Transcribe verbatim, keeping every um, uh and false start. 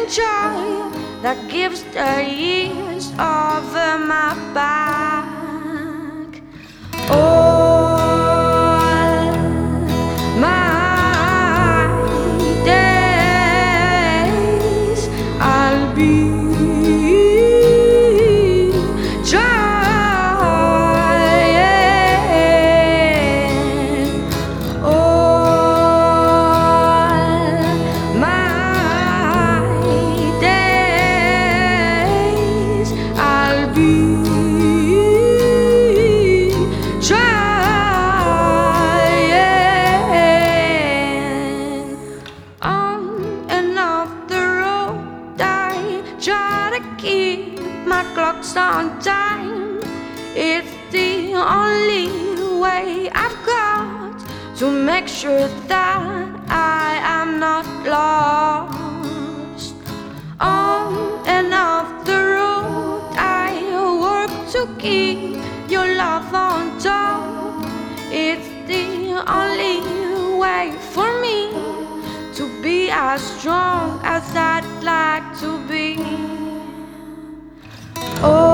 joy that gives the years over my back. All my days I'll be trying. All my days I'll be trying. On and off the road I try to keep my clocks on time. It's the only way I've got to make sure that I am not lost. On and off the road I work to keep your love on top. It's the only way for me to be as strong as I'd like to be. Oh,